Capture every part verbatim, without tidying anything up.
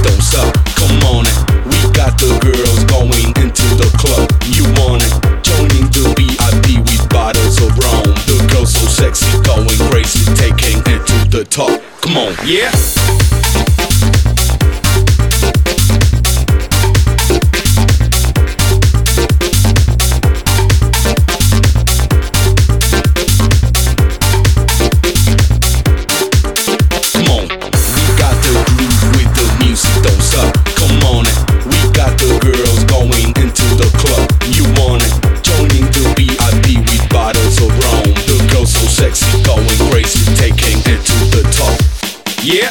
don't suck. Come on it, we got the girls going into the club. You want it? Joining the V I P with bottles of rum. The girls so sexy, going crazy, taking it to the top. Come on, yeah. Yeah.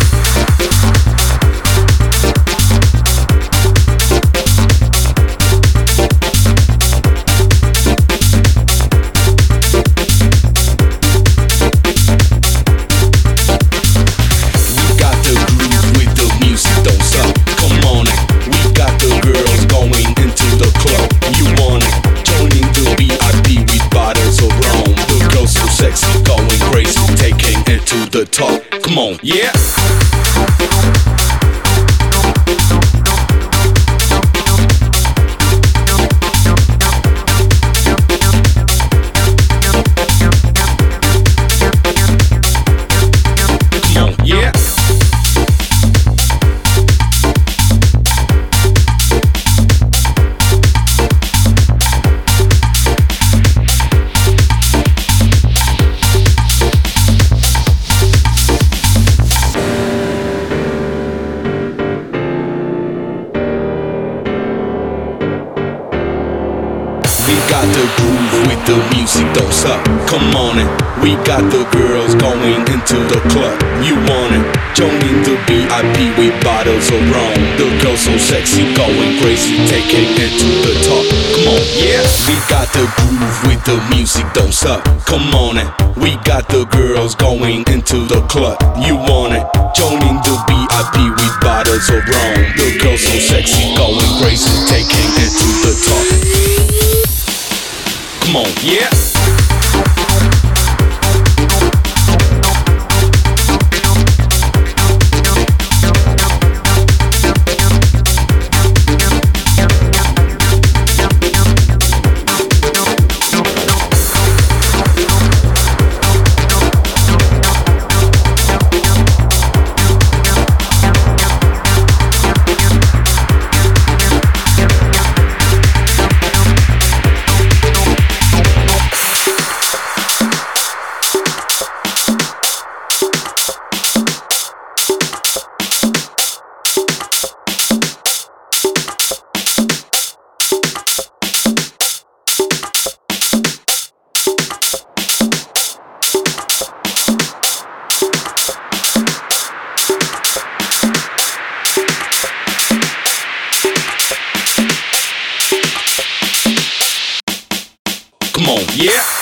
The top, come on, yeah. Come on, yeah. We got the groove with the music, don't suck. Come on it, we got the girls going into the club. You want it? Joining the V I P with bottles of rum. The girls so sexy, going crazy, taking it to the top. Come on, yeah. We got the groove with the music, don't suck. Come on it, we got the girls going into the club. You want it? Joining the V I P with bottles of rum. The girls so sexy, going crazy, taking it to the top. Come on, yeah. Come on, yeah.